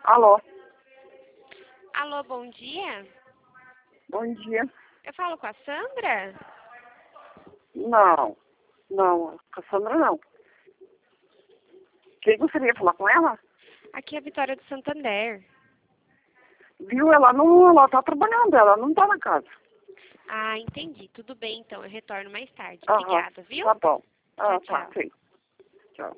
Alô, Alô, bom dia. bom dia. Eu falo com a Sandra? Não, Cassandra não. Quem gostaria de falar com ela? Aqui é a Vitória do Santander. Viu, ela tá trabalhando, ela não tá na casa. Ah, entendi. Tudo bem, então. Eu retorno mais tarde. Aham, Obrigada, viu? tá bom. Tchau, Tá, tchau. sim.